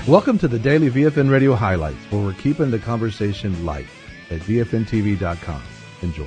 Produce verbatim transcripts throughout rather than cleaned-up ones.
Welcome to the Daily V F N Radio Highlights, where we're keeping the conversation light at V F N T V dot com. Enjoy.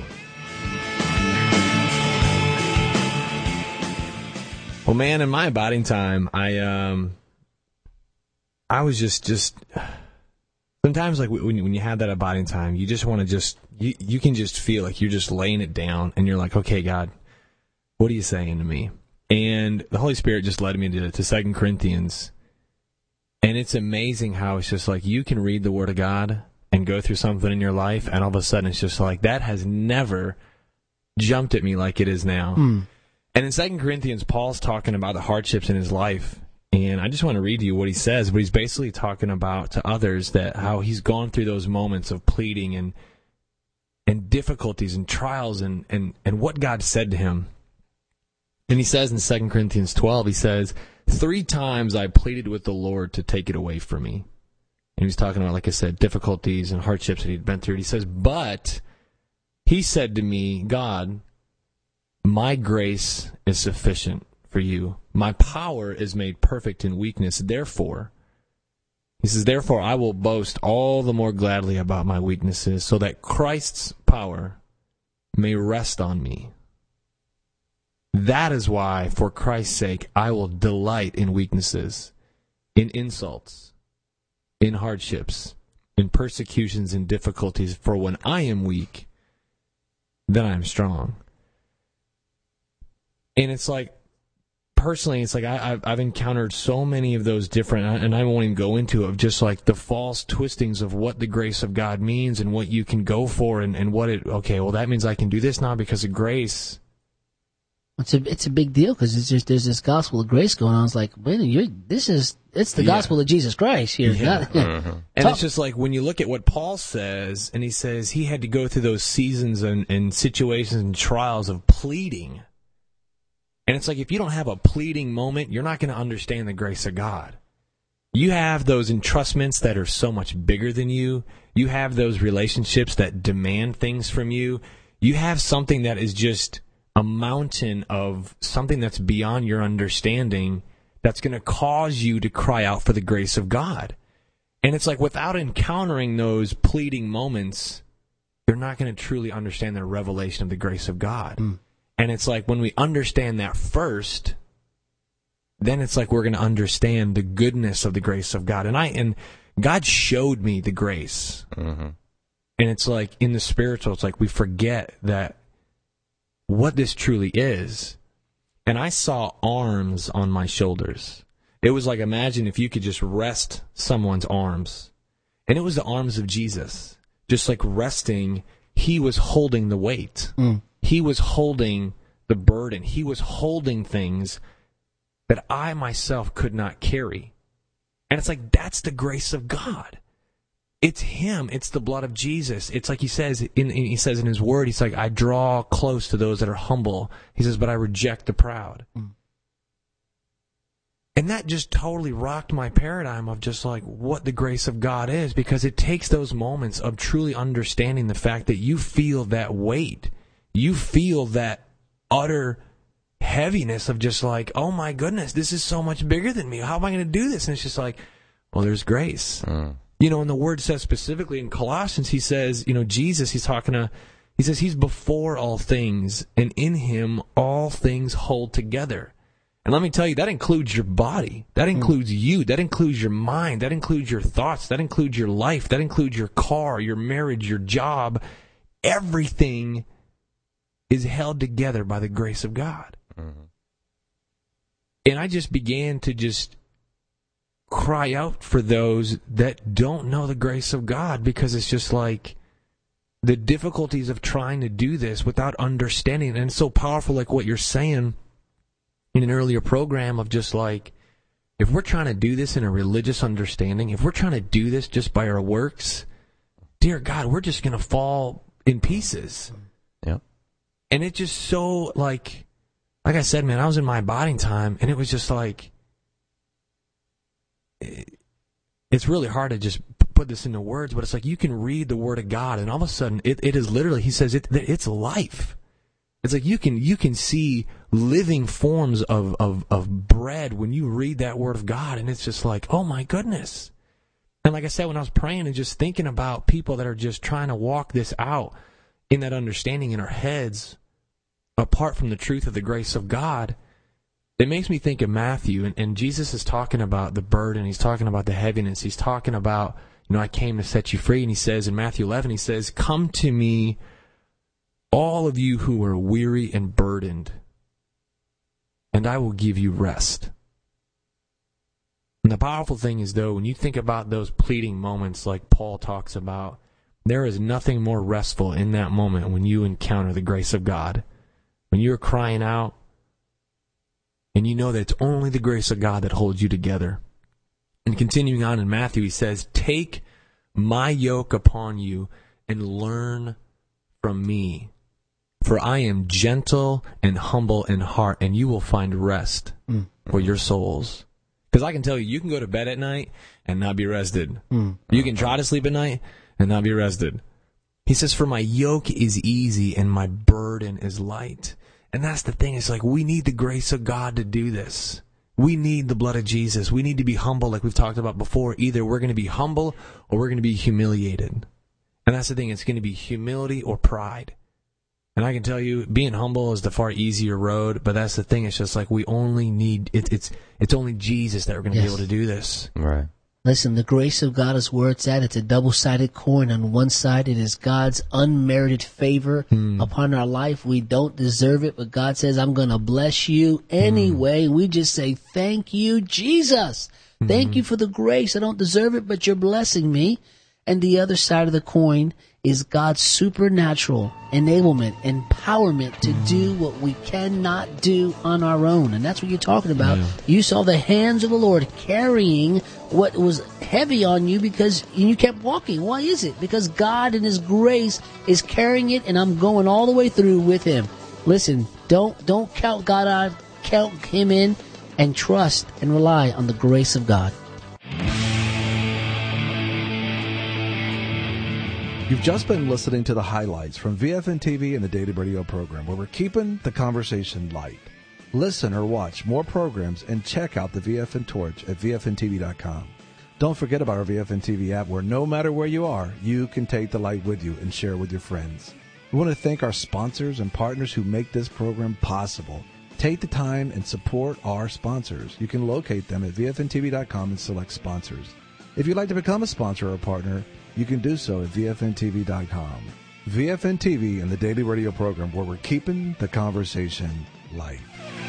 Well, man, in my abiding time, I um, I was just just sometimes like when you, when you have that abiding time, you just want to just you you can just feel like you're just laying it down, and you're like, okay, God, what are you saying to me? And the Holy Spirit just led me to to Second Corinthians, and it's amazing how it's just like you can read the Word of God and go through something in your life, and all of a sudden it's just like that has never jumped at me like it is now. Mm. And in Second Corinthians, Paul's talking about the hardships in his life, and I just want to read to you what he says, but he's basically talking about to others that how he's gone through those moments of pleading and and difficulties and trials and, and, and what God said to him. And he says in Second Corinthians twelve, he says, three times I pleaded with the Lord to take it away from me. And he's talking about, like I said, difficulties and hardships that he'd been through. And he says, but he said to me, God, my grace is sufficient for you. My power is made perfect in weakness. Therefore, he says, therefore I will boast all the more gladly about my weaknesses, so that Christ's power may rest on me. That is why, for Christ's sake, I will delight in weaknesses, in insults, in hardships, in persecutions and difficulties. For when I am weak, then I am strong. And it's like, personally, it's like I, I've, I've encountered so many of those different, and I won't even go into it, of just like the false twistings of what the grace of God means and what you can go for and, and what it, okay, well, that means I can do this now because of grace. It's a, it's a big deal because it's just, there's this gospel of grace going on. It's like, wait, you're, this is, it's the gospel yeah. of Jesus Christ here. Yeah. Not, mm-hmm. And it's just like when you look at what Paul says, and he says he had to go through those seasons and, and situations and trials of pleading. And it's like, if you don't have a pleading moment, you're not going to understand the grace of God. You have those entrustments that are so much bigger than you. You have those relationships that demand things from you. You have something that is just a mountain of something that's beyond your understanding that's going to cause you to cry out for the grace of God. And it's like, without encountering those pleading moments, you're not going to truly understand the revelation of the grace of God. Mm. And it's like when we understand that first, then it's like we're going to understand the goodness of the grace of God. And I and God showed me the grace. Mm-hmm. And it's like in the spiritual, it's like we forget that what this truly is. And I saw arms on my shoulders. It was like, imagine if you could just rest someone's arms. And it was the arms of Jesus. Just like resting, he was holding the weight. Mm. He was holding the burden. He was holding things that I myself could not carry. And it's like, that's the grace of God. It's him. It's the blood of Jesus. It's like he says in, he says in his word, he's like, I draw close to those that are humble. He says, but I reject the proud. Mm. And that just totally rocked my paradigm of just like what the grace of God is, because it takes those moments of truly understanding the fact that you feel that weight. You feel that utter heaviness of just like, oh my goodness, this is so much bigger than me. How am I going to do this? And it's just like, well, there's grace. Mm. You know, and the word says specifically in Colossians, he says, you know, Jesus, he's talking to, he says he's before all things, and in him all things hold together. And let me tell you, that includes your body. That includes mm. you. That includes your mind. That includes your thoughts. That includes your life. That includes your car, your marriage, your job. Everything is held together by the grace of God. Mm-hmm. And I just began to just cry out for those that don't know the grace of God, because it's just like the difficulties of trying to do this without understanding. And it's so powerful, like what you're saying in an earlier program, of just like, if we're trying to do this in a religious understanding, if we're trying to do this just by our works, dear God, we're just going to fall in pieces. Yep. And it just so, like, like I said, man, I was in my abiding time, and it was just like, it, it's really hard to just put this into words, but it's like you can read the Word of God, and all of a sudden, it, it is literally, he says, it, it's life. It's like you can you can see living forms of, of, of bread when you read that Word of God, and it's just like, oh my goodness. And like I said, when I was praying and just thinking about people that are just trying to walk this out in that understanding in our heads, apart from the truth of the grace of God, it makes me think of Matthew. And, and Jesus is talking about the burden. He's talking about the heaviness. He's talking about, you know, I came to set you free. And he says in Matthew eleven, he says, come to me, all of you who are weary and burdened, and I will give you rest. And the powerful thing is, though, when you think about those pleading moments like Paul talks about, there is nothing more restful in that moment when you encounter the grace of God. When you're crying out, and you know that it's only the grace of God that holds you together. And continuing on in Matthew, he says, take my yoke upon you and learn from me. For I am gentle and humble in heart, and you will find rest mm. for your souls. Because I can tell you, you can go to bed at night and not be rested. Mm. You can try to sleep at night and not be rested. He says, for my yoke is easy and my burden is light. And that's the thing. It's like we need the grace of God to do this. We need the blood of Jesus. We need to be humble like we've talked about before. Either we're going to be humble or we're going to be humiliated. And that's the thing. It's going to be humility or pride. And I can tell you, being humble is the far easier road, but that's the thing. It's just like we only need, it, it's it's only Jesus that we're going to yes. be able to do this. Right. Listen, the grace of God is where it's at. It's a double-sided coin. On one side, it is God's unmerited favor hmm. upon our life. We don't deserve it, but God says, I'm going to bless you anyway. Hmm. We just say, thank you, Jesus. Hmm. Thank you for the grace. I don't deserve it, but you're blessing me. And the other side of the coin is God's supernatural enablement, empowerment to do what we cannot do on our own. And that's what you're talking about. Yeah. You saw the hands of the Lord carrying what was heavy on you because you kept walking. Why is it? Because God in His grace is carrying it, and I'm going all the way through with Him. Listen, don't don't count God out, count Him in, and trust and rely on the grace of God. You've just been listening to the highlights from V F N T V and the Daily Radio program, where we're keeping the conversation light. Listen or watch more programs and check out the V F N Torch at V F N T V dot com. Don't forget about our V F N T V app, where no matter where you are, you can take the light with you and share with your friends. We want to thank our sponsors and partners who make this program possible. Take the time and support our sponsors. You can locate them at V F N T V dot com and select sponsors. If you'd like to become a sponsor or a partner, you can do so at V F N T V dot com. V F N T V and the Daily Radio program, where we're keeping the conversation light.